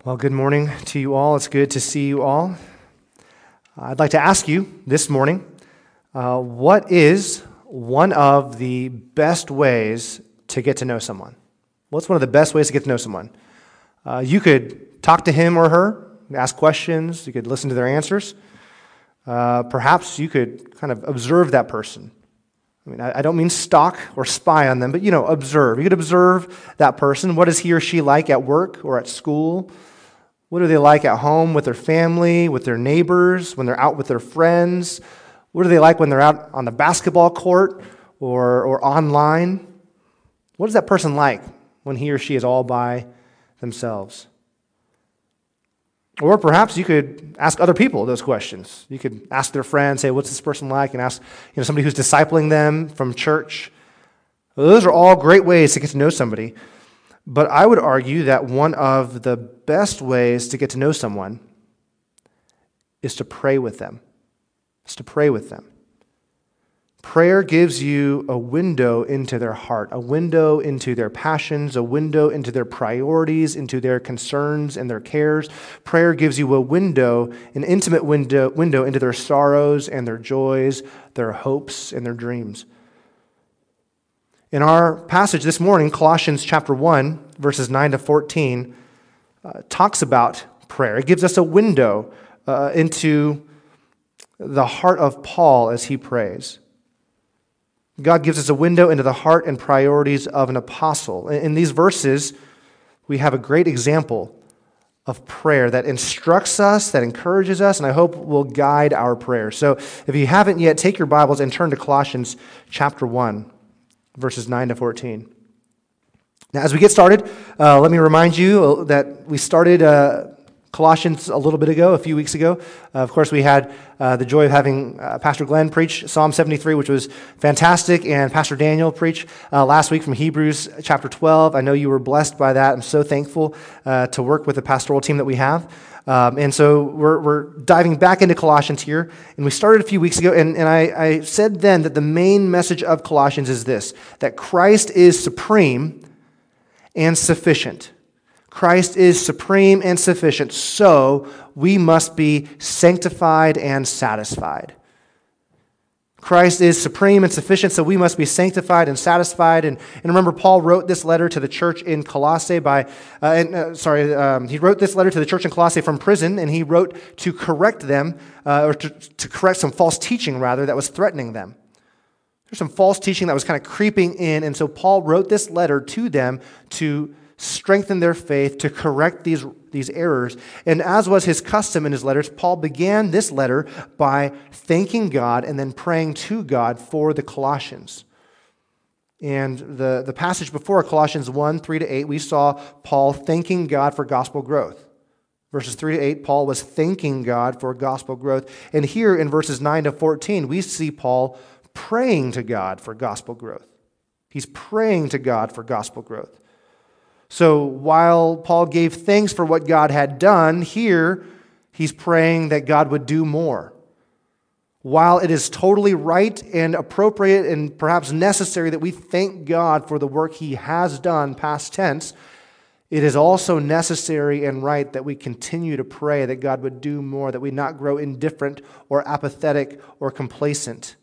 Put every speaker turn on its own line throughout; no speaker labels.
Well, good morning to you all. It's good to see you all. I'd like to ask you this morning, what is one of the best ways to get to know someone? What's one of the best ways to get to know someone? You could talk to him or her, ask questions, you could listen to their answers. Perhaps you could kind of observe that person. I don't mean stalk or spy on them, but, observe. You could observe that person. What is he or she like at work or at school? What are they like at home with their family, with their neighbors, when they're out with their friends? What are they like when they're out on the basketball court or online? What is that person like when he or she is all by themselves? Or perhaps you could ask other people those questions. You could ask their friends, say, what's this person like? And ask somebody who's discipling them from church. Well, those are all great ways to get to know somebody. But I would argue that one of the best ways to get to know someone is to pray with them. It's to pray with them. Prayer gives you a window into their heart, a window into their passions, a window into their priorities, into their concerns and their cares. Prayer gives you a window, an intimate window into their sorrows and their joys, their hopes and their dreams. In our passage this morning, Colossians chapter 1, verses 9 to 14, talks about prayer. It gives us a window into the heart of Paul as he prays. God gives us a window into the heart and priorities of an apostle. In these verses, we have a great example of prayer that instructs us, that encourages us, and I hope will guide our prayers. So if you haven't yet, take your Bibles and turn to Colossians chapter 1. Verses 9 to 14. Now, as we get started, let me remind you that we started Colossians a little bit ago, a few weeks ago. Of course, we had the joy of having Pastor Glenn preach Psalm 73, which was fantastic, and Pastor Daniel preach last week from Hebrews chapter 12. I know you were blessed by that. I'm so thankful to work with the pastoral team that we have. And so we're diving back into Colossians here, and we started a few weeks ago, and I said then that the main message of Colossians is this, that Christ is supreme and sufficient. Christ is supreme and sufficient, so we must be sanctified and satisfied. Christ is supreme and sufficient, so we must be sanctified and satisfied. And remember, Paul wrote this letter to the church in Colossae he wrote this letter to the church in Colossae from prison, and he wrote to correct them, or to correct some false teaching, rather, that was threatening them. There's some false teaching that was kind of creeping in, and so Paul wrote this letter to them to strengthen their faith, to correct these errors. And as was his custom in his letters, Paul began this letter by thanking God and then praying to God for the Colossians. And the passage before, Colossians 1, 3 to 8, we saw Paul thanking God for gospel growth. Verses 3 to 8, Paul was thanking God for gospel growth. And here in verses 9 to 14, we see Paul praying to God for gospel growth. He's praying to God for gospel growth. So while Paul gave thanks for what God had done, here he's praying that God would do more. While it is totally right and appropriate and perhaps necessary that we thank God for the work he has done, past tense, it is also necessary and right that we continue to pray that God would do more, that we not grow indifferent or apathetic or complacent.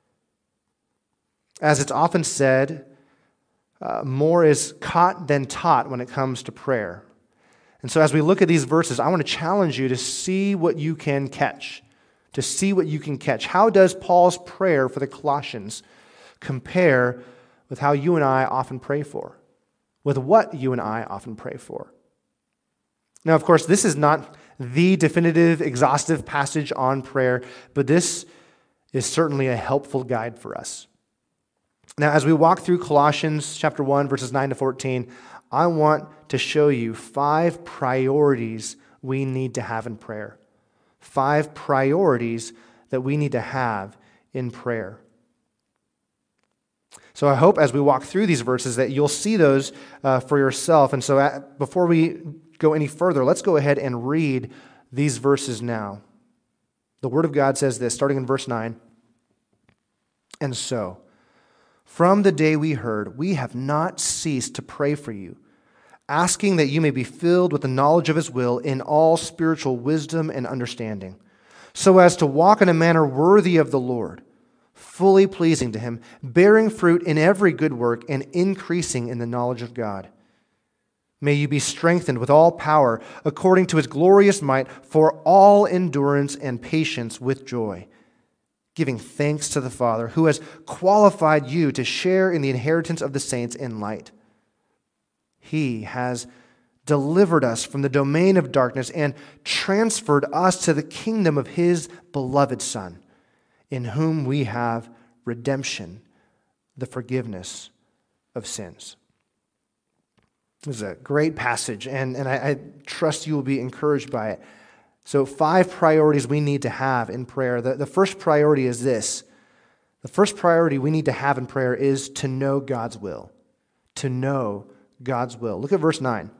As it's often said, more is caught than taught when it comes to prayer. And so as we look at these verses, I want to challenge you to see what you can catch. To see what you can catch. How does Paul's prayer for the Colossians compare with how you and I often pray for? With what you and I often pray for? Now, of course, this is not the definitive, exhaustive passage on prayer, but this is certainly a helpful guide for us. Now, as we walk through Colossians chapter 1, verses 9 to 14, I want to show you 5 priorities we need to have in prayer. 5 priorities that we need to have in prayer. So I hope as we walk through these verses that you'll see those for yourself. And so before we go any further, let's go ahead and read these verses now. The Word of God says this, starting in verse 9. And so, from the day we heard, we have not ceased to pray for you, asking that you may be filled with the knowledge of his will in all spiritual wisdom and understanding, so as to walk in a manner worthy of the Lord, fully pleasing to him, bearing fruit in every good work and increasing in the knowledge of God. May you be strengthened with all power according to his glorious might for all endurance and patience with joy, giving thanks to the Father who has qualified you to share in the inheritance of the saints in light. He has delivered us from the domain of darkness and transferred us to the kingdom of his beloved Son, in whom we have redemption, the forgiveness of sins. This is a great passage, and I trust you will be encouraged by it. So 5 priorities we need to have in prayer. The first priority is this. The first priority we need to have in prayer is to know God's will. To know God's will. Look at verse 9.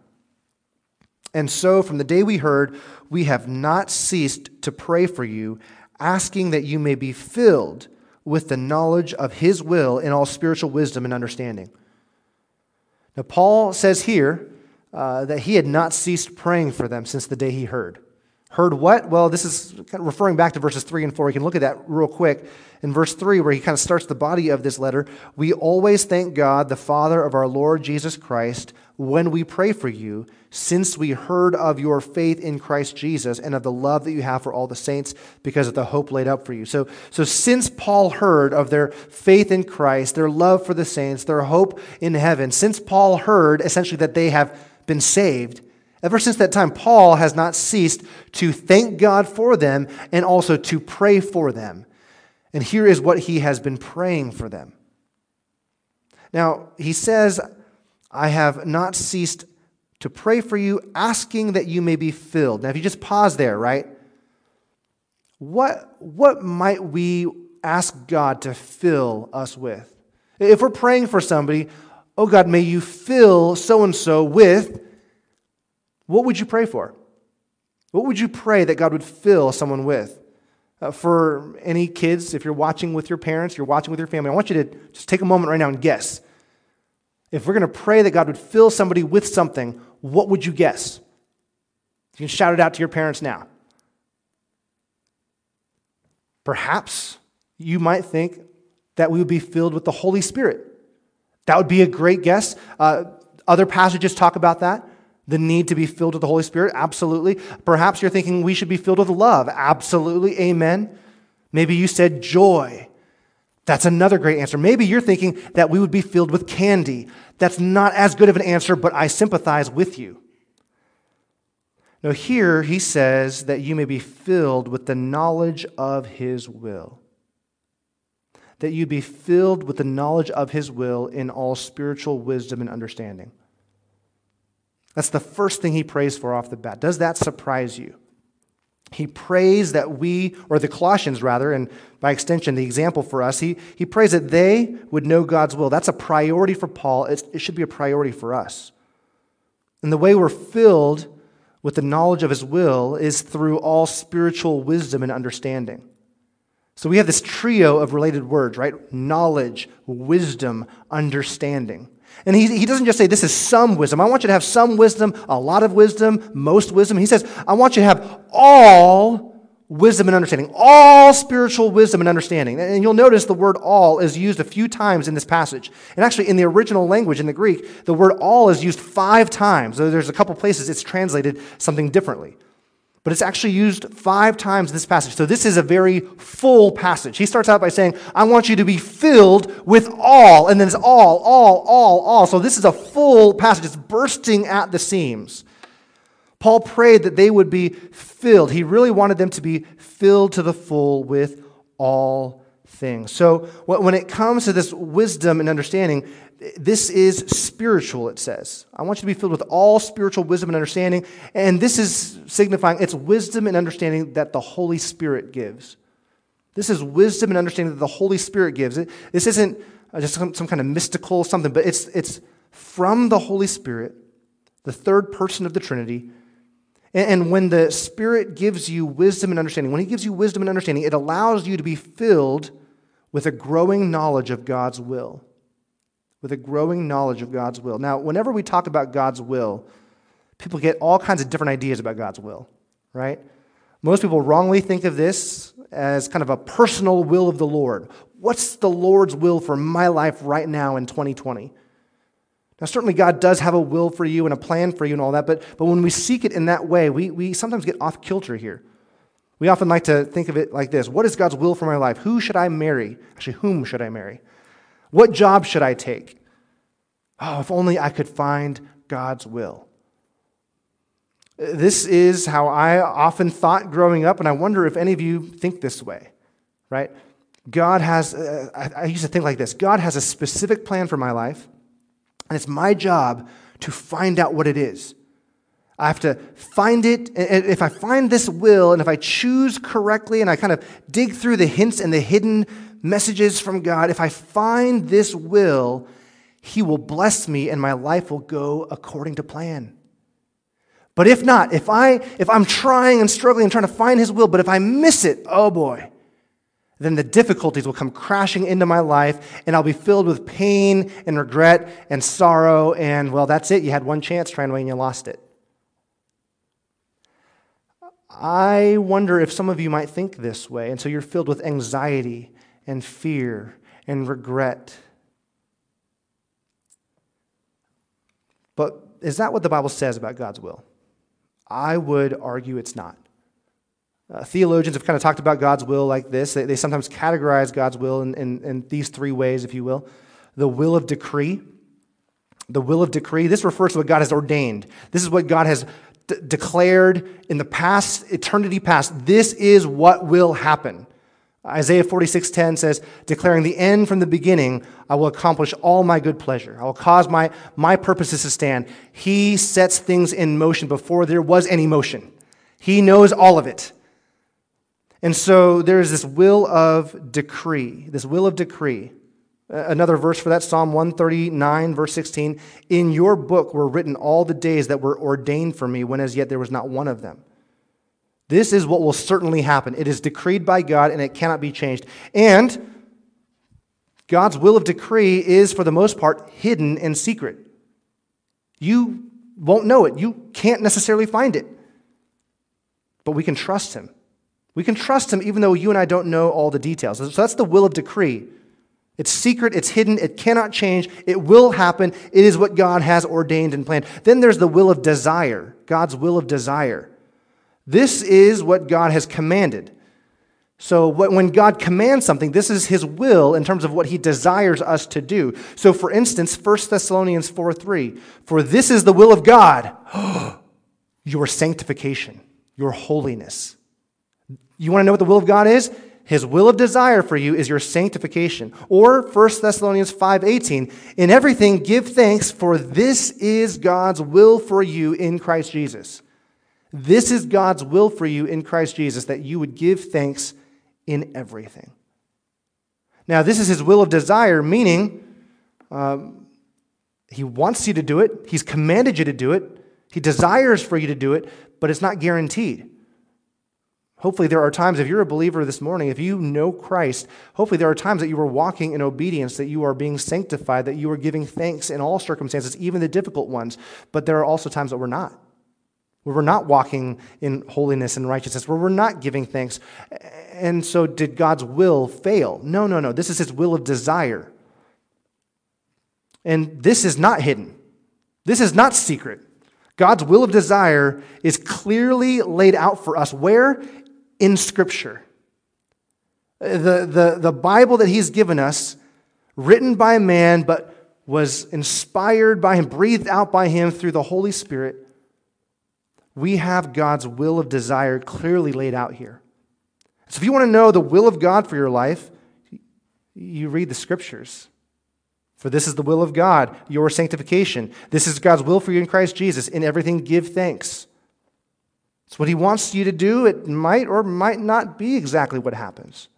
And so from the day we heard, we have not ceased to pray for you, asking that you may be filled with the knowledge of his will in all spiritual wisdom and understanding. Now, Paul says here that he had not ceased praying for them since the day he heard. Heard what? Well, this is kind of referring back to verses 3 and 4. We can look at that real quick. In verse 3, where he kind of starts the body of this letter, we always thank God, the Father of our Lord Jesus Christ, when we pray for you, since we heard of your faith in Christ Jesus and of the love that you have for all the saints because of the hope laid up for you. So since Paul heard of their faith in Christ, their love for the saints, their hope in heaven, since Paul heard essentially that they have been saved, ever since that time, Paul has not ceased to thank God for them and also to pray for them. And here is what he has been praying for them. Now, he says, I have not ceased to pray for you, asking that you may be filled. Now, if you just pause there, right? What might we ask God to fill us with? If we're praying for somebody, oh God, may you fill so-and-so with, what would you pray for? What would you pray that God would fill someone with? For any kids, if you're watching with your parents, you're watching with your family, I want you to just take a moment right now and guess. If we're going to pray that God would fill somebody with something, what would you guess? You can shout it out to your parents now. Perhaps you might think that we would be filled with the Holy Spirit. That would be a great guess. Other passages talk about that. The need to be filled with the Holy Spirit, absolutely. Perhaps you're thinking we should be filled with love, absolutely, amen. Maybe you said joy. That's another great answer. Maybe you're thinking that we would be filled with candy. That's not as good of an answer, but I sympathize with you. Now here he says that you may be filled with the knowledge of his will. That you be filled with the knowledge of his will in all spiritual wisdom and understanding. That's the first thing he prays for off the bat. Does that surprise you? He prays that we, or the Colossians rather, and by extension the example for us, he prays that they would know God's will. That's a priority for Paul. It should be a priority for us. And the way we're filled with the knowledge of his will is through all spiritual wisdom and understanding. So we have this trio of related words, right? Knowledge, wisdom, understanding. And he doesn't just say this is some wisdom. I want you to have some wisdom, a lot of wisdom, most wisdom. He says, I want you to have all wisdom and understanding, all spiritual wisdom and understanding. And you'll notice the word all is used a few times in this passage. And actually in the original language, in the Greek, the word all is used 5 times. So there's a couple places it's translated something differently. But it's actually used 5 times in this passage. So this is a very full passage. He starts out by saying, I want you to be filled with all. And then it's all. So this is a full passage. It's bursting at the seams. Paul prayed that they would be filled. He really wanted them to be filled to the full with all things. So when it comes to this wisdom and understanding, this is spiritual, it says. I want you to be filled with all spiritual wisdom and understanding. And this is signifying it's wisdom and understanding that the Holy Spirit gives. This is wisdom and understanding that the Holy Spirit gives. This isn't just some kind of mystical something, but it's from the Holy Spirit, the third person of the Trinity. And when the Spirit gives you wisdom and understanding, when he gives you wisdom and understanding, it allows you to be filled with a growing knowledge of God's will. with a growing knowledge of God's will. Now, whenever we talk about God's will, people get all kinds of different ideas about God's will, right? Most people wrongly think of this as kind of a personal will of the Lord. What's the Lord's will for my life right now in 2020? Now, certainly God does have a will for you and a plan for you and all that, but when we seek it in that way, we sometimes get off kilter here. We often like to think of it like this. What is God's will for my life? Who should I marry? Actually, whom should I marry? What job should I take? Oh, if only I could find God's will. This is how I often thought growing up, and I wonder if any of you think this way, right? God has, I used to think like this. God has a specific plan for my life, and it's my job to find out what it is. I have to find it, and if I find this will, and if I choose correctly, and I kind of dig through the hints and the hidden messages from God, if I find this will, He will bless me, and my life will go according to plan. But if not, if I'm trying and struggling and trying to find His will, but if I miss it, oh boy, then the difficulties will come crashing into my life, and I'll be filled with pain and regret and sorrow, and well, that's it. You had one chance, Tranway, and you lost it. I wonder if some of you might think this way, and so you're filled with anxiety and fear and regret. But is that what the Bible says about God's will? I would argue it's not. Theologians have kind of talked about God's will like this. They sometimes categorize God's will in these three ways, if you will. The will of decree. The will of decree. This refers to what God has ordained. This is what God has declared in the past, eternity past. This is what will happen. Isaiah 46:10 says, declaring the end from the beginning, I will accomplish all my good pleasure. I will cause my purposes to stand. He sets things in motion before there was any motion. He knows all of it. And so there's this will of decree, Another verse for that, Psalm 139, verse 16, in your book were written all the days that were ordained for me, when as yet there was not one of them. This is what will certainly happen. It is decreed by God, and it cannot be changed. And God's will of decree is, for the most part, hidden and secret. You won't know it. You can't necessarily find it. But we can trust Him. We can trust Him even though you and I don't know all the details. So that's the will of decree. It's secret, it's hidden, it cannot change, it will happen, it is what God has ordained and planned. Then there's the will of desire, God's will of desire. This is what God has commanded. So when God commands something, this is His will in terms of what He desires us to do. So for instance, 1 Thessalonians 4:3, for this is the will of God, your sanctification, your holiness. You want to know what the will of God is? His will of desire for you is your sanctification. Or 1 Thessalonians 5:18, in everything give thanks, for this is God's will for you in Christ Jesus. This is God's will for you in Christ Jesus, that you would give thanks in everything. Now, this is His will of desire, meaning He wants you to do it. He's commanded you to do it. He desires for you to do it, but it's not guaranteed. Hopefully there are times, if you're a believer this morning, if you know Christ, hopefully there are times that you are walking in obedience, that you are being sanctified, that you are giving thanks in all circumstances, even the difficult ones. But there are also times that we're not. Where we're not walking in holiness and righteousness, where we're not giving thanks. And so did God's will fail? No. This is His will of desire. And this is not hidden. This is not secret. God's will of desire is clearly laid out for us. Where? In Scripture. The Bible that He's given us, written by man, but was inspired by Him, breathed out by Him through the Holy Spirit. We have God's will of desire clearly laid out here. So if you want to know the will of God for your life, you read the Scriptures. For this is the will of God, your sanctification. This is God's will for you in Christ Jesus. In everything, give thanks. It's what He wants you to do. It might or might not be exactly what happens.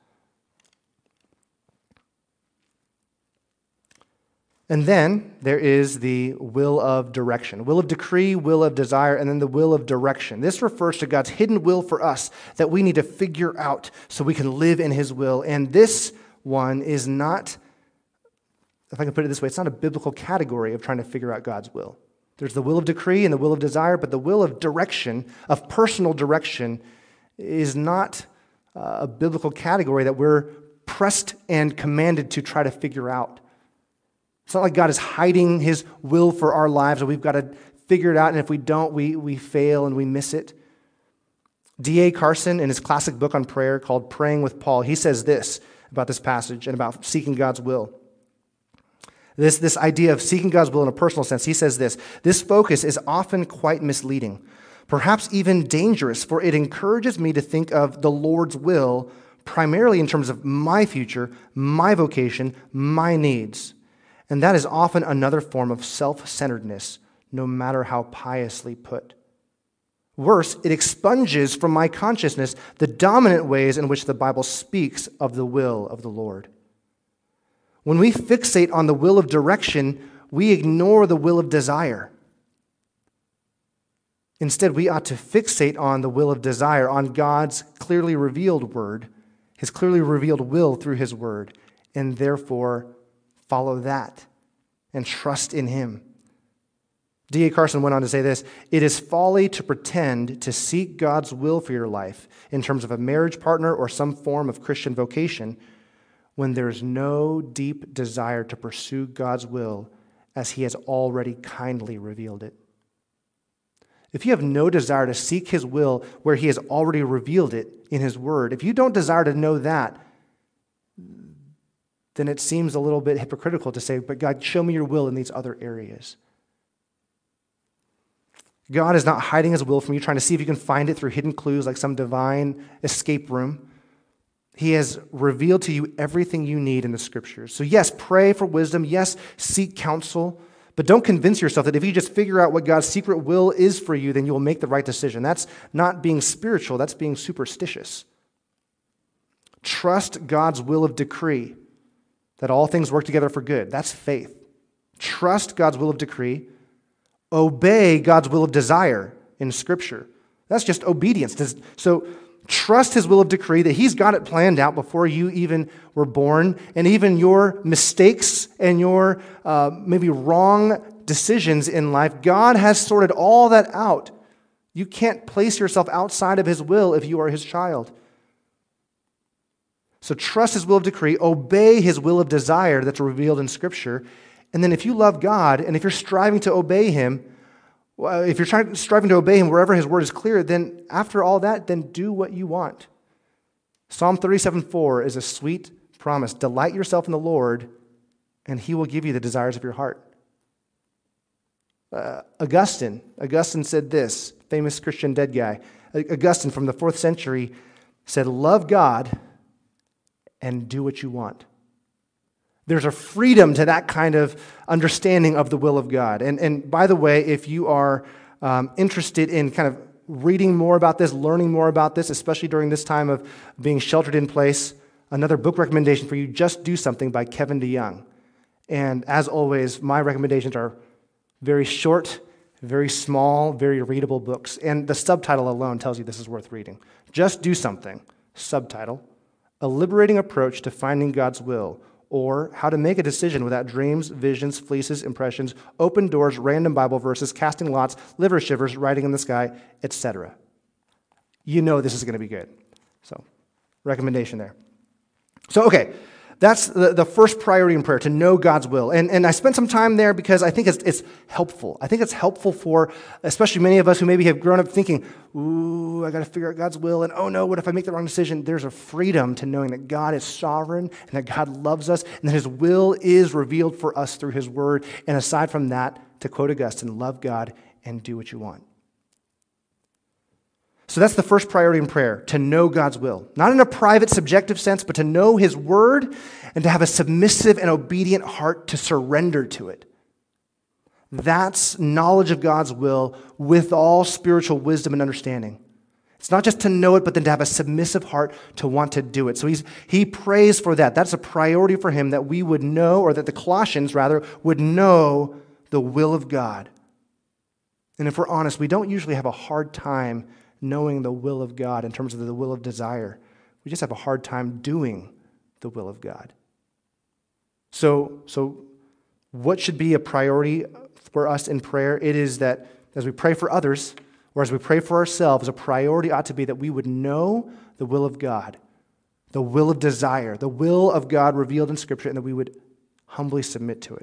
And then there is the will of direction. Will of decree, will of desire, and then the will of direction. This refers to God's hidden will for us that we need to figure out so we can live in His will. And this one is not if I can put it this way, it's not a biblical category of trying to figure out God's will. There's the will of decree and the will of desire, but the will of direction, of personal direction, is not a biblical category that we're pressed and commanded to try to figure out. It's not like God is hiding his will for our lives and we've got to figure it out, and if we don't, we fail and we miss it. D.A. Carson, in his classic book on prayer called Praying with Paul, he says this about this passage and about seeking God's will. This idea of seeking God's will in a personal sense, he says this focus is often quite misleading, perhaps even dangerous, for it encourages me to think of the Lord's will primarily in terms of my future, my vocation, my needs. And that is often another form of self-centeredness, no matter how piously put. Worse, it expunges from my consciousness the dominant ways in which the Bible speaks of the will of the Lord. When we fixate on the will of direction, we ignore the will of desire. Instead, we ought to fixate on the will of desire, on God's clearly revealed word, his clearly revealed will through his word, and therefore follow that and trust in him. D.A. Carson went on to say this: "It is folly to pretend to seek God's will for your life in terms of a marriage partner or some form of Christian vocation when there is no deep desire to pursue God's will as he has already kindly revealed it." If you have no desire to seek his will where he has already revealed it in his word, if you don't desire to know that, then it seems a little bit hypocritical to say, but God, show me your will in these other areas. God is not hiding his will from you, trying to see if you can find it through hidden clues like some divine escape room. He has revealed to you everything you need in the scriptures. So yes, pray for wisdom. Yes, seek counsel. But don't convince yourself that if you just figure out what God's secret will is for you, then you will make the right decision. That's not being spiritual. That's being superstitious. Trust God's will of decree, that all things work together for good. That's faith. Trust God's will of decree. Obey God's will of desire in Scripture. That's just obedience. So trust his will of decree, that he's got it planned out before you even were born, and even your mistakes and your maybe wrong decisions in life, God has sorted all that out. You can't place yourself outside of his will if you are his child. So trust his will of decree, obey his will of desire that's revealed in Scripture, and then if you love God, and if you're striving to obey him, if you're striving to obey him wherever his word is clear, then after all that, then do what you want. Psalm 37:4 is a sweet promise. Delight yourself in the Lord, and he will give you the desires of your heart. Augustine said this, famous Christian dead guy. Augustine from the 4th century said, love God and do what you want. There's a freedom to that kind of understanding of the will of God. And by the way, if you are interested in kind of reading more about this, learning more about this, especially during this time of being sheltered in place, another book recommendation for you, Just Do Something by Kevin DeYoung. And as always, my recommendations are very short, very small, very readable books. And the subtitle alone tells you this is worth reading. Just Do Something, subtitle, A Liberating Approach to Finding God's Will, or How to Make a Decision Without Dreams, Visions, Fleeces, Impressions, Open Doors, Random Bible Verses, Casting Lots, Liver Shivers, Writing in the Sky, etc. You know this is going to be good. So, recommendation there. So, okay, that's the first priority in prayer, to know God's will. And I spent some time there because I think it's helpful. I think it's helpful for especially many of us who maybe have grown up thinking, ooh, I got to figure out God's will, and oh no, what if I make the wrong decision? There's a freedom to knowing that God is sovereign and that God loves us and that his will is revealed for us through his word. And aside from that, to quote Augustine, love God and do what you want. So that's the first priority in prayer, to know God's will. Not in a private, subjective sense, but to know his word and to have a submissive and obedient heart to surrender to it. That's knowledge of God's will with all spiritual wisdom and understanding. It's not just to know it, but then to have a submissive heart to want to do it. So he prays for that. That's a priority for him, that we would know, or that the Colossians, rather, would know the will of God. And if we're honest, we don't usually have a hard time knowing the will of God in terms of the will of desire. We just have a hard time doing the will of God. So what should be a priority for us in prayer? It is that as we pray for others, or as we pray for ourselves, a priority ought to be that we would know the will of God, the will of desire, the will of God revealed in Scripture, and that we would humbly submit to it.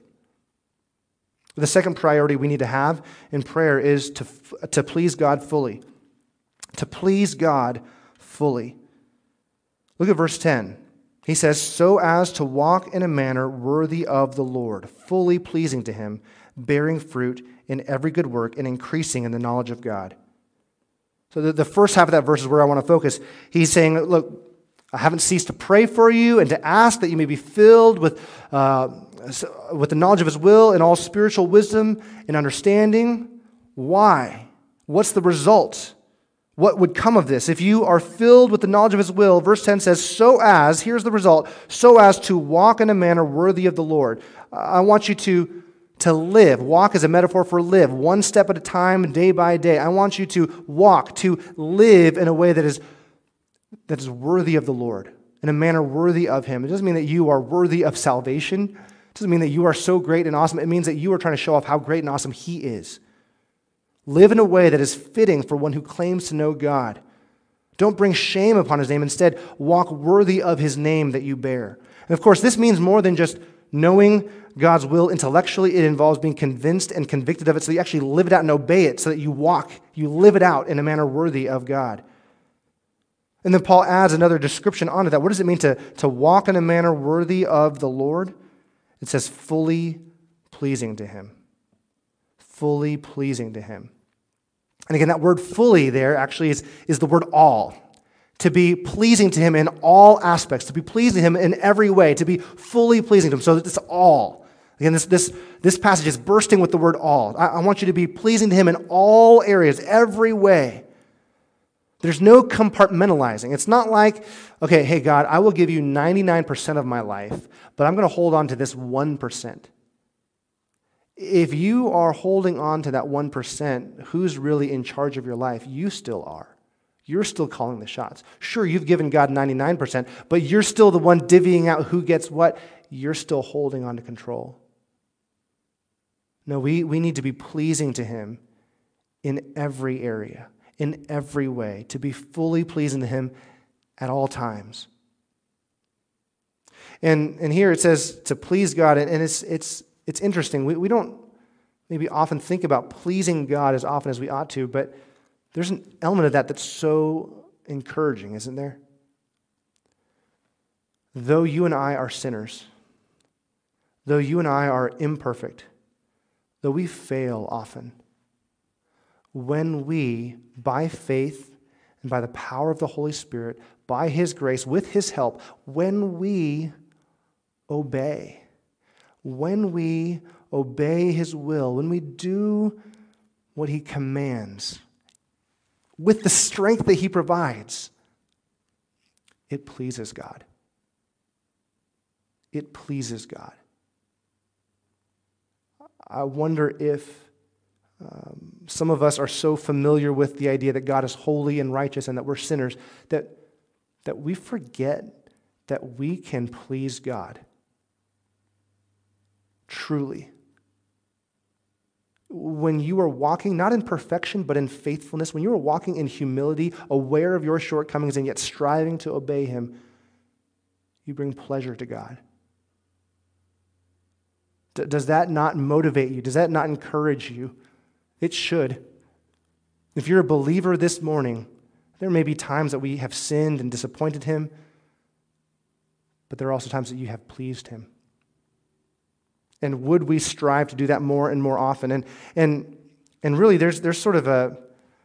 The second priority we need to have in prayer is to please God fully. To please God fully. Look at verse 10. He says, so as to walk in a manner worthy of the Lord, fully pleasing to him, bearing fruit in every good work and increasing in the knowledge of God. So the first half of that verse is where I want to focus. He's saying, look, I haven't ceased to pray for you and to ask that you may be filled with the knowledge of his will and all spiritual wisdom and understanding. Why? What's the result? What would come of this? If you are filled with the knowledge of his will, verse 10 says, so as, here's the result, so as to walk in a manner worthy of the Lord. I want you to live. Walk is a metaphor for live, one step at a time, day by day. I want you to walk, to live in a way that is worthy of the Lord, in a manner worthy of him. It doesn't mean that you are worthy of salvation. It doesn't mean that you are so great and awesome. It means that you are trying to show off how great and awesome he is. Live in a way that is fitting for one who claims to know God. Don't bring shame upon his name. Instead, walk worthy of his name that you bear. And of course, this means more than just knowing God's will intellectually. It involves being convinced and convicted of it so you actually live it out and obey it, so that you live it out in a manner worthy of God. And then Paul adds another description onto that. What does it mean to walk in a manner worthy of the Lord? It says fully pleasing to him. Fully pleasing to him. And again, that word fully there actually is the word all. To be pleasing to him in all aspects, to be pleasing to him in every way, to be fully pleasing to him. So it's all. Again, this passage is bursting with the word all. I want you to be pleasing to him in all areas, every way. There's no compartmentalizing. It's not like, okay, hey God, I will give you 99% of my life, but I'm going to hold on to this 1%. If you are holding on to that 1%, who's really in charge of your life? You still are. You're still calling the shots. Sure, you've given God 99%, but you're still the one divvying out who gets what. You're still holding on to control. No, we need to be pleasing to him in every area, in every way, to be fully pleasing to him at all times. And here it says to please God, and it's interesting. We don't maybe often think about pleasing God as often as we ought to, but there's an element of that that's so encouraging, isn't there? Though you and I are sinners, though you and I are imperfect, though we fail often, when we, by faith and by the power of the Holy Spirit, by his grace, with his help, when we obey his will, when we do what he commands, with the strength that he provides, it pleases God. It pleases God. I wonder if some of us are so familiar with the idea that God is holy and righteous and that we're sinners that we forget that we can please God. Truly. When you are walking, not in perfection, but in faithfulness, when you are walking in humility, aware of your shortcomings and yet striving to obey him, you bring pleasure to God. Does that not motivate you? Does that not encourage you? It should. If you're a believer this morning, there may be times that we have sinned and disappointed him, but there are also times that you have pleased him. And would we strive to do that more and more often? And really, there's sort of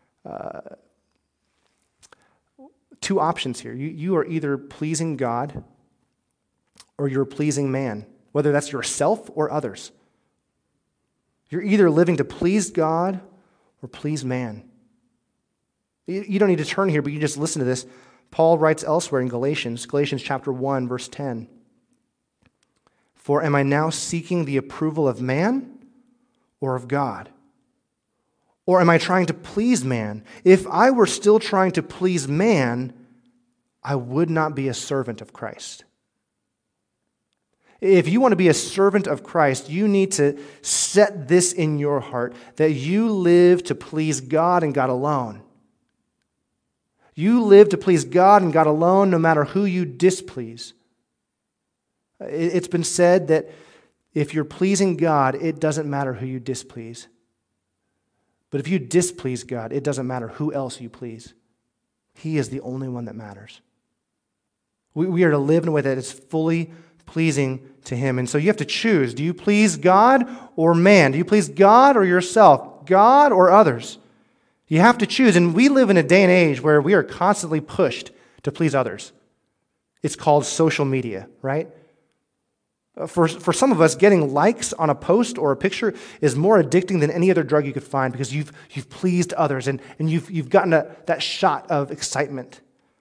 two options here. You are either pleasing God or you're pleasing man, whether that's yourself or others. You're either living to please God or please man. You don't need to turn here, but you just listen to this. Paul writes elsewhere in Galatians chapter 1, verse 10. For am I now seeking the approval of man or of God? Or am I trying to please man? If I were still trying to please man, I would not be a servant of Christ. If you want to be a servant of Christ, you need to set this in your heart, that you live to please God and God alone. You live to please God and God alone, no matter who you displease. It's been said that if you're pleasing God, it doesn't matter who you displease. But if you displease God, it doesn't matter who else you please. He is the only one that matters. We are to live in a way that is fully pleasing to Him. And so you have to choose. Do you please God or man? Do you please God or yourself? God or others? You have to choose. And we live in a day and age where we are constantly pushed to please others. It's called social media, right? For some of us, getting likes on a post or a picture is more addicting than any other drug you could find because you've pleased others and you've gotten that shot of excitement.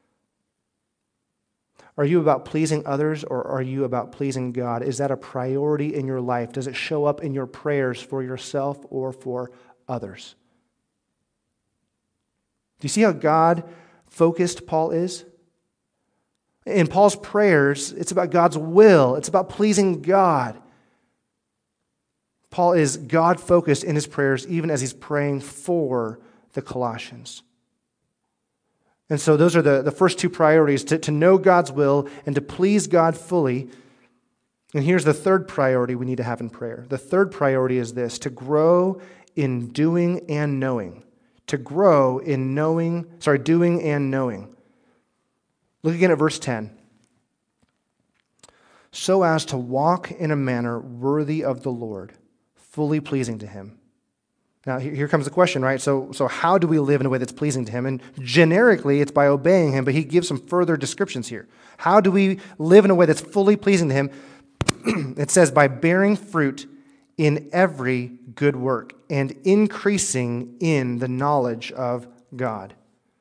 Are you about pleasing others or are you about pleasing God? Is that a priority in your life? Does it show up in your prayers for yourself or for others? Do you see how God-focused Paul is? In Paul's prayers, it's about God's will. It's about pleasing God. Paul is God-focused in his prayers, even as he's praying for the Colossians. And so those are the first two priorities, to know God's will and to please God fully. And here's the third priority we need to have in prayer. The third priority is this: to grow in doing and knowing. To grow in doing and knowing. Look again at verse 10. So as to walk in a manner worthy of the Lord, fully pleasing to Him. Now, here comes the question, right? So how do we live in a way that's pleasing to Him? And generically, it's by obeying Him, but he gives some further descriptions here. How do we live in a way that's fully pleasing to Him? It says, by bearing fruit in every good work and increasing in the knowledge of God.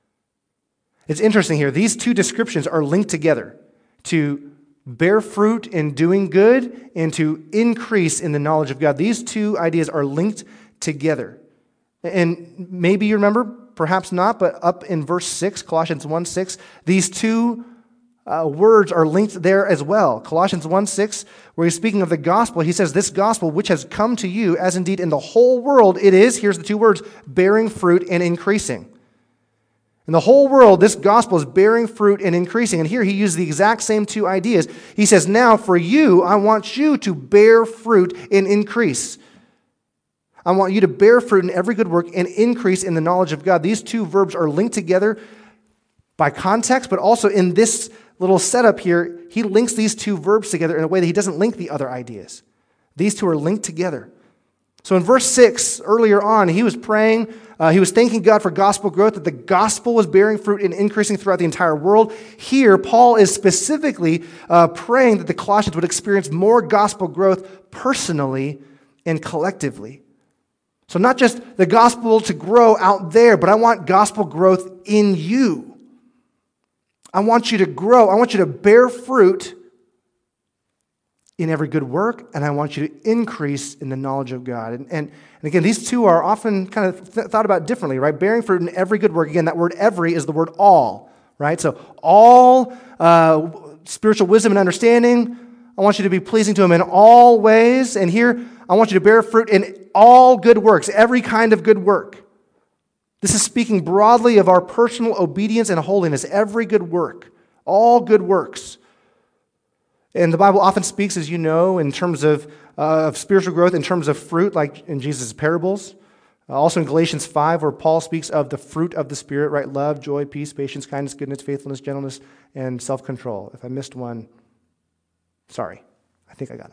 It's interesting here. These two descriptions are linked together: to bear fruit in doing good and to increase in the knowledge of God. These two ideas are linked together. And maybe you remember, perhaps not, but up in verse 6, Colossians 1:6, these two words are linked there as well. Colossians 1:6, where he's speaking of the gospel, he says, this gospel which has come to you, as indeed in the whole world it is, here's the two words, bearing fruit and increasing. In the whole world, this gospel is bearing fruit and increasing. And here he used the exact same two ideas. He says, now for you, I want you to bear fruit and increase. I want you to bear fruit in every good work and increase in the knowledge of God. These two verbs are linked together by context, but also in this little setup here, he links these two verbs together in a way that he doesn't link the other ideas. These two are linked together. So in verse 6, earlier on, he was praying, he was thanking God for gospel growth, that the gospel was bearing fruit and increasing throughout the entire world. Here, Paul is specifically praying that the Colossians would experience more gospel growth personally and collectively. So not just the gospel to grow out there, but I want gospel growth in you. I want you to grow. I want you to bear fruit in every good work, and I want you to increase in the knowledge of God. And again, these two are often kind of thought about differently, right? Bearing fruit in every good work. Again, that word every is the word all, right? So all spiritual wisdom and understanding, I want you to be pleasing to Him in all ways. And here, I want you to bear fruit in all good works, every kind of good work. This is speaking broadly of our personal obedience and holiness, every good work, all good works. And the Bible often speaks, as you know, in terms of spiritual growth, in terms of fruit, like in Jesus' parables. Also in Galatians 5, where Paul speaks of the fruit of the Spirit, right? Love, joy, peace, patience, kindness, goodness, faithfulness, gentleness, and self-control. If I missed one, sorry. I think I got them.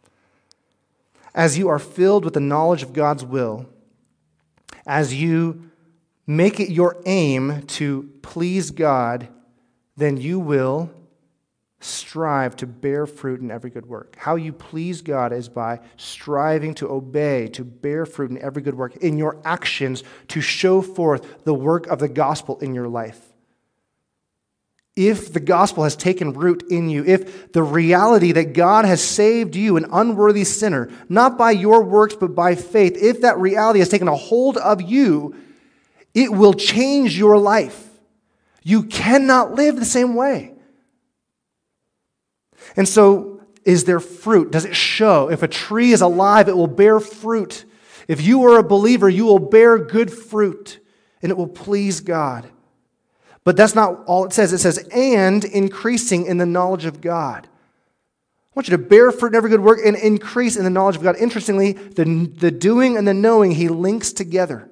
As you are filled with the knowledge of God's will, as you make it your aim to please God, then you will strive to bear fruit in every good work. How you please God is by striving to obey, to bear fruit in every good work, in your actions to show forth the work of the gospel in your life. If the gospel has taken root in you, if the reality that God has saved you, an unworthy sinner, not by your works but by faith, if that reality has taken a hold of you, it will change your life. You cannot live the same way. And so, is there fruit? Does it show? If a tree is alive, it will bear fruit. If you are a believer, you will bear good fruit, and it will please God. But that's not all it says. It says, and increasing in the knowledge of God. I want you to bear fruit in every good work and increase in the knowledge of God. Interestingly, the doing and the knowing, he links together.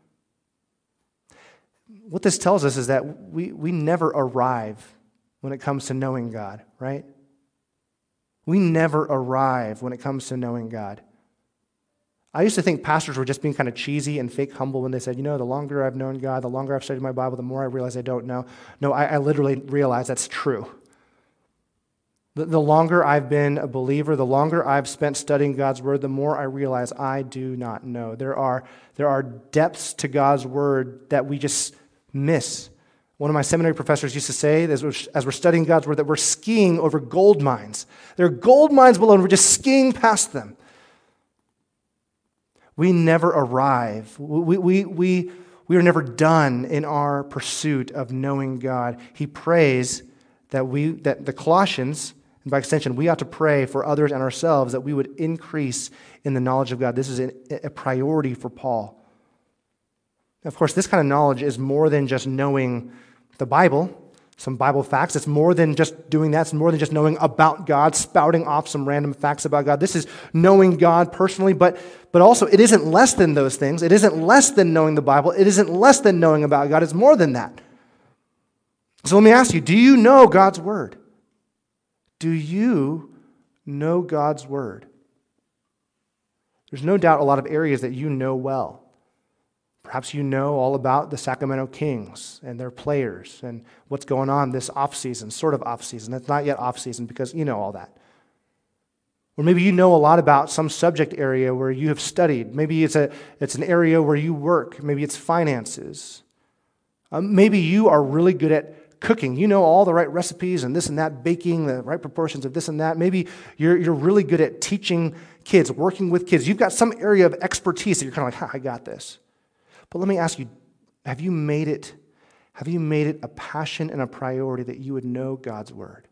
What this tells us is that we never arrive when it comes to knowing God, right? We never arrive when it comes to knowing God. I used to think pastors were just being kind of cheesy and fake humble when they said, the longer I've known God, the longer I've studied my Bible, the more I realize I don't know. No, I literally realize that's true. The longer I've been a believer, the longer I've spent studying God's Word, the more I realize I do not know. There are depths to God's Word that we just miss. One of my seminary professors used to say, as we're studying God's Word, that we're skiing over gold mines. There are gold mines below, and we're just skiing past them. We never arrive. We are never done in our pursuit of knowing God. He prays that the Colossians, and by extension, we ought to pray for others and ourselves that we would increase in the knowledge of God. This is a priority for Paul. Of course, this kind of knowledge is more than just knowing the Bible, some Bible facts. It's more than just doing that. It's more than just knowing about God, spouting off some random facts about God. This is knowing God personally, but also it isn't less than those things. It isn't less than knowing the Bible. It isn't less than knowing about God. It's more than that. So let me ask you, do you know God's Word? Do you know God's Word? There's no doubt a lot of areas that you know well. Perhaps you know all about the Sacramento Kings and their players and what's going on this off-season, sort of off-season. It's not yet off-season because you know all that. Or maybe you know a lot about some subject area where you have studied. Maybe it's an area where you work. Maybe it's finances. Maybe you are really good at cooking. You know all the right recipes and this and that, baking, the right proportions of this and that. Maybe you're really good at teaching kids, working with kids. You've got some area of expertise that you're kind of like, I got this. But let me ask you, have you made it a passion and a priority that you would know God's Word?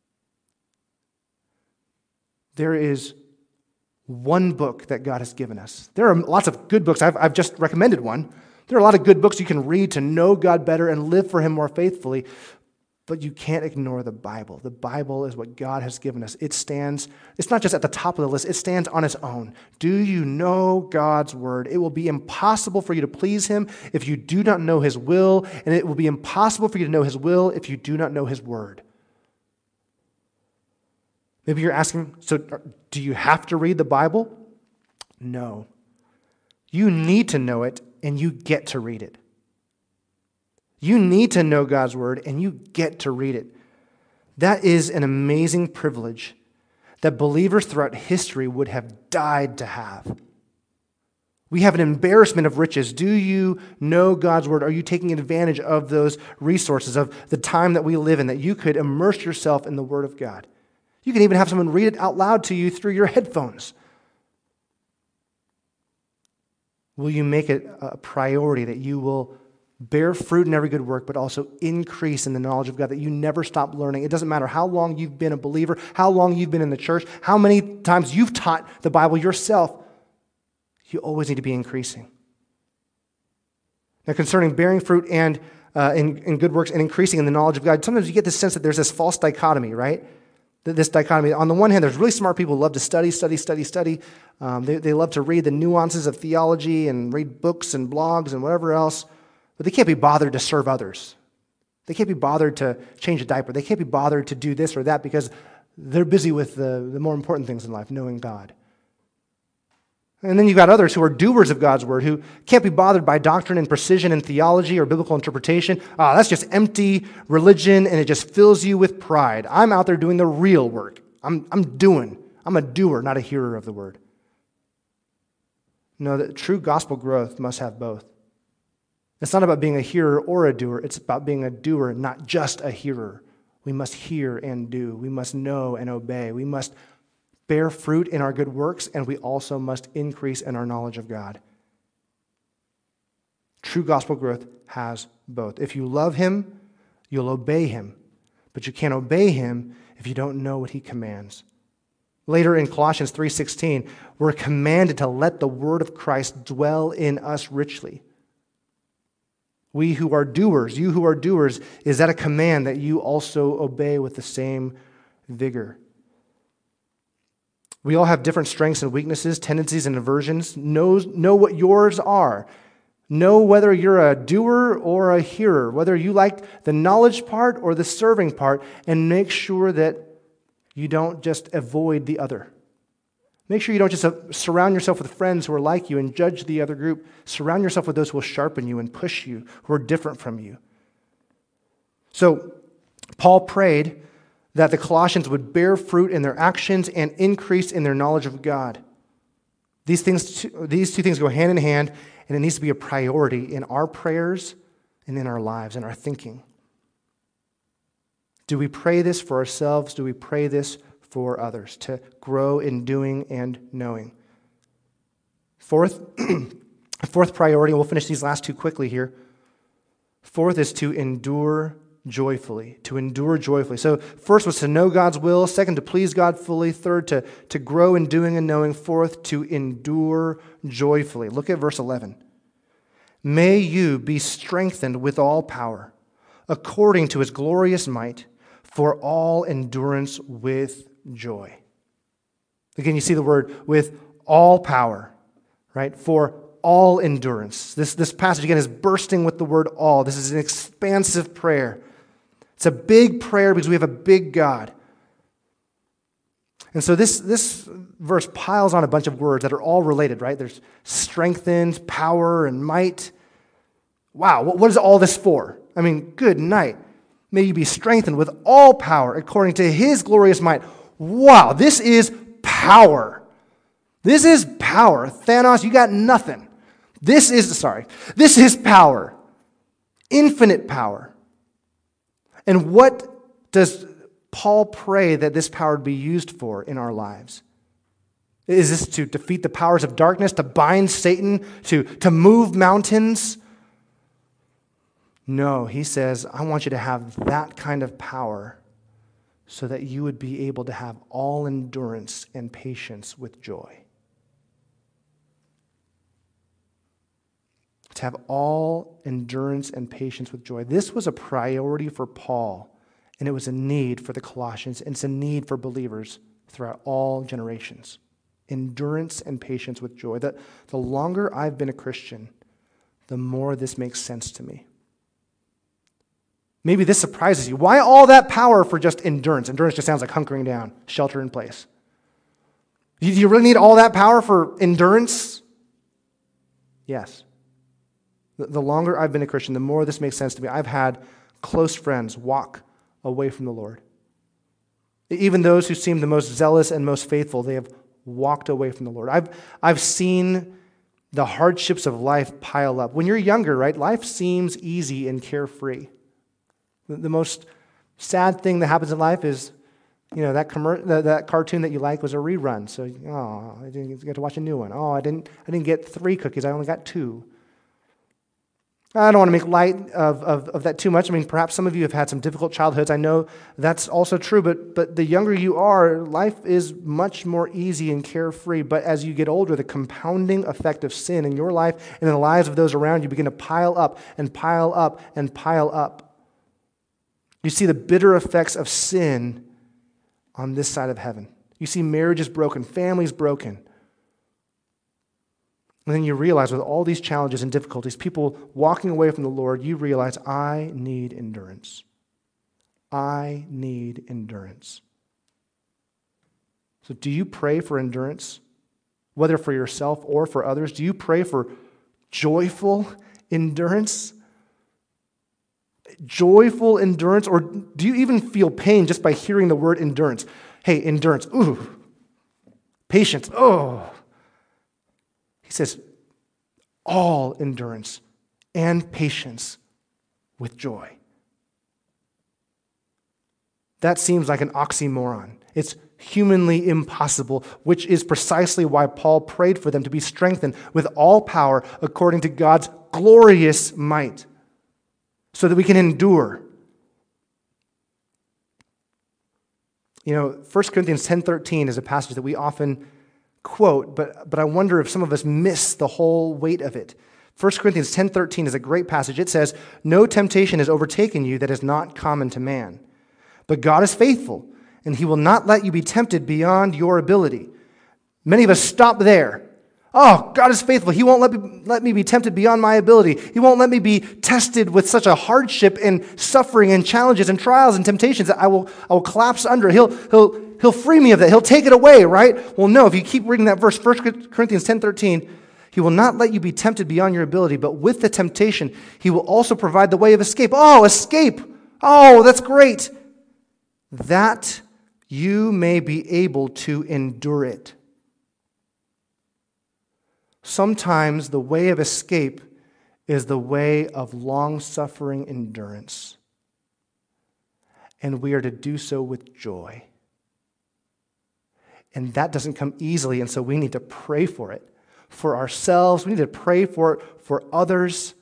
There is one book that God has given us. There are lots of good books. I've just recommended one. There are a lot of good books you can read to know God better and live for Him more faithfully, but you can't ignore the Bible. The Bible is what God has given us. It's not just at the top of the list, it stands on its own. Do you know God's Word? It will be impossible for you to please Him if you do not know His will, and it will be impossible for you to know His will if you do not know His Word. Maybe you're asking, so do you have to read the Bible? No. You need to know it, and you get to read it. You need to know God's Word, and you get to read it. That is an amazing privilege that believers throughout history would have died to have. We have an embarrassment of riches. Do you know God's Word? Are you taking advantage of those resources, of the time that we live in, that you could immerse yourself in the Word of God? You can even have someone read it out loud to you through your headphones. Will you make it a priority that you will bear fruit in every good work, but also increase in the knowledge of God, that you never stop learning? It doesn't matter how long you've been a believer, how long you've been in the church, how many times you've taught the Bible yourself. You always need to be increasing. Now, concerning bearing fruit and in good works and increasing in the knowledge of God, sometimes you get this sense that there's this false dichotomy, right? This dichotomy. On the one hand, there's really smart people who love to study. They love to read the nuances of theology and read books and blogs and whatever else. But they can't be bothered to serve others. They can't be bothered to change a diaper. They can't be bothered to do this or that because they're busy with the more important things in life, knowing God. And then you've got others who are doers of God's Word, who can't be bothered by doctrine and precision and theology or biblical interpretation. That's just empty religion, and it just fills you with pride. I'm out there doing the real work. I'm a doer, not a hearer of the Word. No, the true gospel growth must have both. It's not about being a hearer or a doer. It's about being a doer, not just a hearer. We must hear and do. We must know and obey. We must bear fruit in our good works, and we also must increase in our knowledge of God. True gospel growth has both. If you love Him, you'll obey Him. But you can't obey Him if you don't know what He commands. Later in Colossians 3:16, we're commanded to let the word of Christ dwell in us richly. We who are doers, you who are doers, is that a command that you also obey with the same vigor? We all have different strengths and weaknesses, tendencies and aversions. Know what yours are. Know whether you're a doer or a hearer, whether you like the knowledge part or the serving part, and make sure that you don't just avoid the other. Make sure you don't just surround yourself with friends who are like you and judge the other group. Surround yourself with those who will sharpen you and push you, who are different from you. So, Paul prayed that the Colossians would bear fruit in their actions and increase in their knowledge of God. These two things go hand in hand, and it needs to be a priority in our prayers and in our lives, in our thinking. Do we pray this for ourselves? Do we pray this for others, to grow in doing and knowing? Fourth priority, and we'll finish these last two quickly here. Fourth is to endure joyfully, to endure joyfully. So first was to know God's will. Second, to please God fully. Third, to grow in doing and knowing. Fourth, to endure joyfully. Look at verse 11. May you be strengthened with all power, according to his glorious might, for all endurance with joy. Again, you see the word with all power, right? For all endurance. This passage, again, is bursting with the word all. This is an expansive prayer. It's a big prayer because we have a big God. And so this verse piles on a bunch of words that are all related, right? There's strengthened, power, and might. Wow, what is all this for? I mean, good night. May you be strengthened with all power according to his glorious might. Wow, this is power. This is power. Thanos, you got nothing. This is power. Infinite power. And what does Paul pray that this power would be used for in our lives? Is this to defeat the powers of darkness, to bind Satan, to move mountains? No, he says, I want you to have that kind of power so that you would be able to have all endurance and patience with joy. To have all endurance and patience with joy. This was a priority for Paul, and it was a need for the Colossians, and it's a need for believers throughout all generations. Endurance and patience with joy. The longer I've been a Christian, the more this makes sense to me. Maybe this surprises you. Why all that power for just endurance? Endurance just sounds like hunkering down, shelter in place. Do you really need all that power for endurance? Yes. The longer I've been a Christian, the more this makes sense to me. I've had close friends walk away from the Lord. Even those who seem the most zealous and most faithful, they have walked away from the Lord. I've seen the hardships of life pile up. When you're younger, right, life seems easy and carefree. The most sad thing that happens in life is, that cartoon that you like was a rerun. So, I didn't get to watch a new one. I didn't get 3 cookies. I only got 2. I don't want to make light of that too much. I mean, perhaps some of you have had some difficult childhoods. I know that's also true, but the younger you are, life is much more easy and carefree. But as you get older, the compounding effect of sin in your life and in the lives of those around you begin to pile up and pile up and pile up. You see the bitter effects of sin on this side of heaven. You see marriages broken, families broken. And then you realize with all these challenges and difficulties, people walking away from the Lord, you realize, I need endurance. I need endurance. So do you pray for endurance, whether for yourself or for others? Do you pray for joyful endurance? Joyful endurance? Or do you even feel pain just by hearing the word endurance? Hey, endurance, ooh. Patience, oh. He says, all endurance and patience with joy. That seems like an oxymoron. It's humanly impossible, which is precisely why Paul prayed for them to be strengthened with all power according to God's glorious might, so that we can endure. 1 Corinthians 10:13 is a passage that we often quote, but I wonder if some of us miss the whole weight of it. 1 Corinthians 10:13 is a great passage. It says, "No temptation has overtaken you that is not common to man. But God is faithful, and he will not let you be tempted beyond your ability." Many of us stop there. Oh, God is faithful. He won't let me be tempted beyond my ability. He won't let me be tested with such a hardship and suffering and challenges and trials and temptations that I will collapse under. He'll free me of that. He'll take it away, right? Well, no, if you keep reading that verse, 1 Corinthians 10:13, "He will not let you be tempted beyond your ability, but with the temptation, he will also provide the way of escape." Oh, escape. Oh, that's great. "That you may be able to endure it." Sometimes the way of escape is the way of long-suffering endurance. And we are to do so with joy. And that doesn't come easily, and so we need to pray for it. For ourselves, we need to pray for it for others,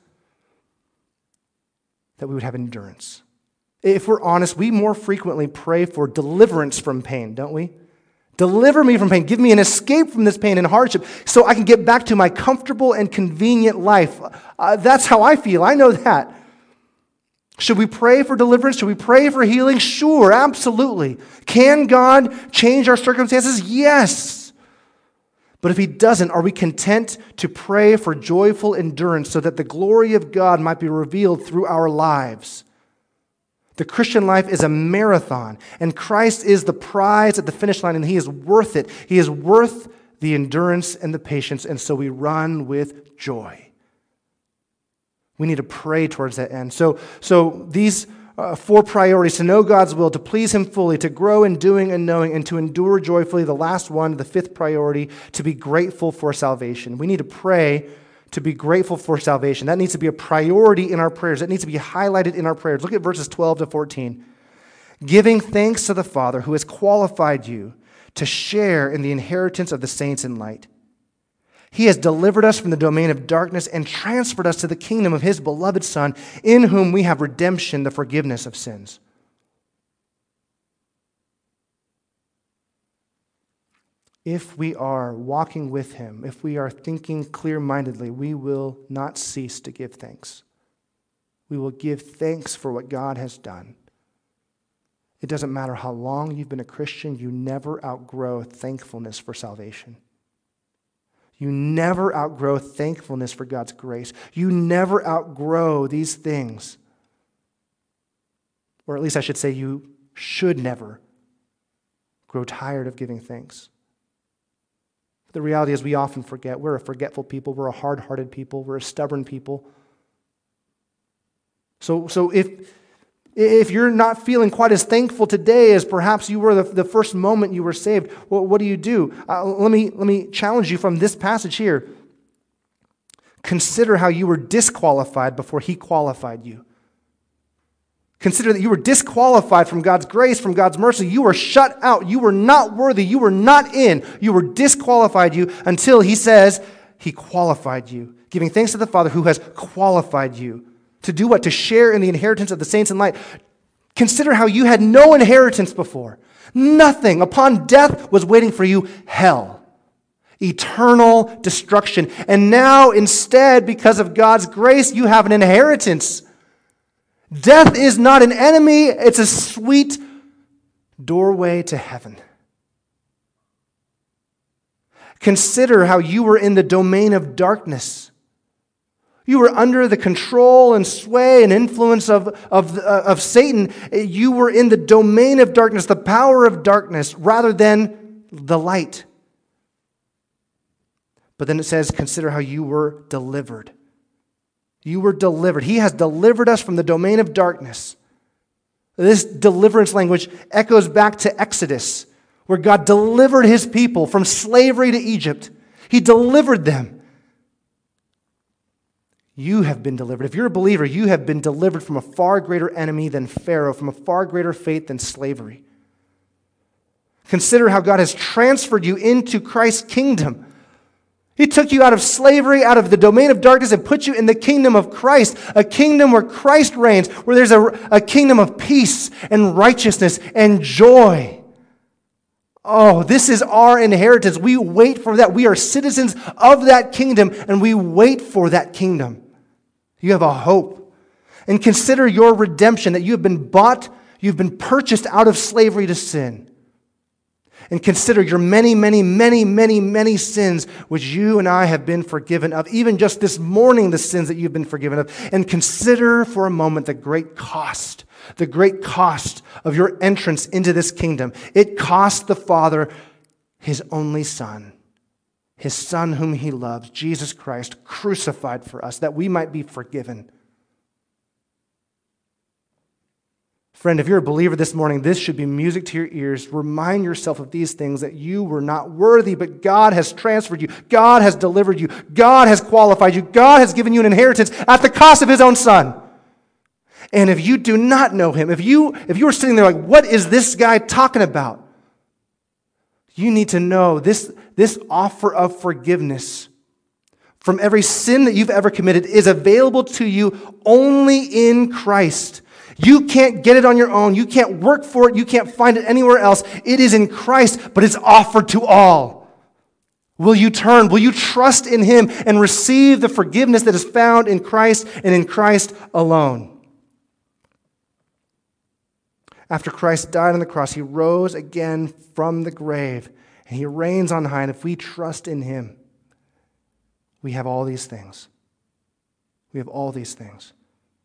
that we would have endurance. If we're honest, we more frequently pray for deliverance from pain, don't we? Deliver me from pain. Give me an escape from this pain and hardship so I can get back to my comfortable and convenient life. That's how I feel. I know that. Should we pray for deliverance? Should we pray for healing? Sure, absolutely. Can God change our circumstances? Yes. But if he doesn't, are we content to pray for joyful endurance so that the glory of God might be revealed through our lives? The Christian life is a marathon, and Christ is the prize at the finish line, and he is worth it. He is worth the endurance and the patience, and so we run with joy. We need to pray towards that end. So these 4 priorities: to know God's will, to please him fully, to grow in doing and knowing, and to endure joyfully. The last one, the 5th priority, to be grateful for salvation. We need to pray to be grateful for salvation. That needs to be a priority in our prayers. That needs to be highlighted in our prayers. Look at verses 12 to 14. "Giving thanks to the Father who has qualified you to share in the inheritance of the saints in light. He has delivered us from the domain of darkness and transferred us to the kingdom of his beloved Son, in whom we have redemption, the forgiveness of sins." If we are walking with him, if we are thinking clear-mindedly, we will not cease to give thanks. We will give thanks for what God has done. It doesn't matter how long you've been a Christian, you never outgrow thankfulness for salvation. You never outgrow thankfulness for God's grace. You never outgrow these things. Or at least I should say you should never grow tired of giving thanks. The reality is we often forget. We're a forgetful people. We're a hard-hearted people. We're a stubborn people. So if you're not feeling quite as thankful today as perhaps you were the first moment you were saved, well, what do? Let me challenge you from this passage here. Consider how you were disqualified before he qualified you. Consider that you were disqualified from God's grace, from God's mercy. You were shut out. You were not worthy. You were not in. You were disqualified you until he says he qualified you. Giving thanks to the Father who has qualified you. To do what? To share in the inheritance of the saints in light. Consider how you had no inheritance before. Nothing. Upon death was waiting for you hell. Eternal destruction. And now instead, because of God's grace, you have an inheritance. Death is not an enemy, it's a sweet doorway to heaven. Consider how you were in the domain of darkness. You were under the control and sway and influence of Satan. You were in the domain of darkness, the power of darkness, rather than the light. But then it says, consider how you were delivered. You were delivered. He has delivered us from the domain of darkness. This deliverance language echoes back to Exodus, where God delivered his people from slavery to Egypt. He delivered them. You have been delivered. If you're a believer, you have been delivered from a far greater enemy than Pharaoh, from a far greater fate than slavery. Consider how God has transferred you into Christ's kingdom. He took you out of slavery, out of the domain of darkness, and put you in the kingdom of Christ, a kingdom where Christ reigns, where there's a kingdom of peace and righteousness and joy. Oh, this is our inheritance. We wait for that. We are citizens of that kingdom, and we wait for that kingdom. You have a hope. And consider your redemption, that you have been bought, you've been purchased out of slavery to sin. And consider your many, many, many, many, many sins which you and I have been forgiven of. Even just this morning, the sins that you've been forgiven of. And consider for a moment the great cost of your entrance into this kingdom. It cost the Father his only Son, his Son whom he loves, Jesus Christ, crucified for us, that we might be forgiven. Friend, if you're a believer this morning, this should be music to your ears. Remind yourself of these things, that you were not worthy, but God has transferred you. God has delivered you. God has qualified you. God has given you an inheritance at the cost of his own Son. And if you do not know him, if you are sitting there like, what is this guy talking about? You need to know this offer of forgiveness from every sin that you've ever committed is available to you only in Christ. You can't get it on your own. You can't work for it. You can't find it anywhere else. It is in Christ, but it's offered to all. Will you turn? Will you trust in him and receive the forgiveness that is found in Christ and in Christ alone? After Christ died on the cross, he rose again from the grave, and he reigns on high. And if we trust in him, we have all these things. We have all these things.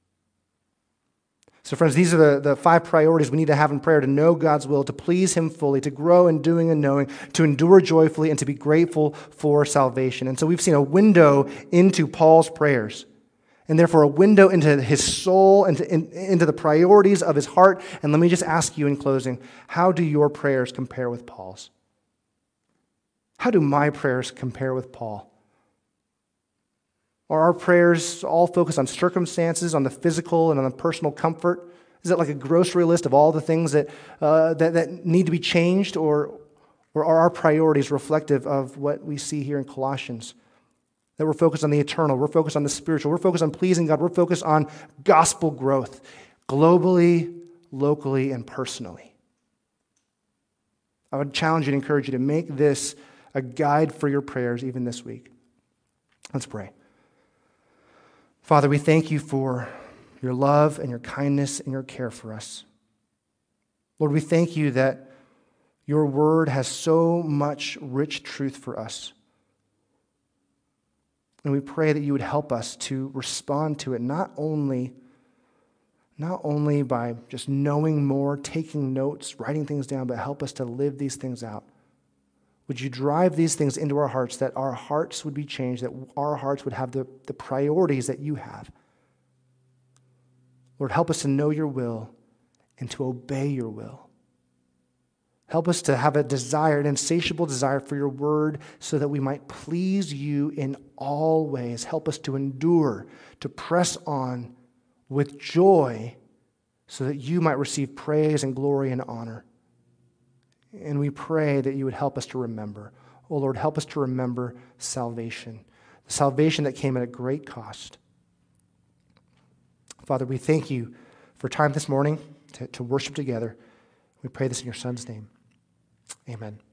So friends, these are the 5 priorities we need to have in prayer: to know God's will, to please him fully, to grow in doing and knowing, to endure joyfully, and to be grateful for salvation. And so we've seen a window into Paul's prayers, and therefore a window into his soul and into the priorities of his heart. And let me just ask you in closing, how do your prayers compare with Paul's? How do my prayers compare with Paul? Are our prayers all focused on circumstances, on the physical and on the personal comfort? Is it like a grocery list of all the things that need to be changed? Or are our priorities reflective of what we see here in Colossians? That we're focused on the eternal, we're focused on the spiritual, we're focused on pleasing God, we're focused on gospel growth, globally, locally, and personally. I would challenge you and encourage you to make this a guide for your prayers even this week. Let's pray. Father, we thank you for your love and your kindness and your care for us. Lord, we thank you that your word has so much rich truth for us. And we pray that you would help us to respond to it, not only by just knowing more, taking notes, writing things down, but help us to live these things out. Would you drive these things into our hearts, that our hearts would be changed, that our hearts would have the priorities that you have. Lord, help us to know your will and to obey your will. Help us to have a desire, an insatiable desire for your word, so that we might please you in all ways. Help us to endure, to press on with joy, so that you might receive praise and glory and honor. And we pray that you would help us to remember. Oh Lord, help us to remember salvation, the salvation that came at a great cost. Father, we thank you for time this morning to worship together. We pray this in your Son's name. Amen.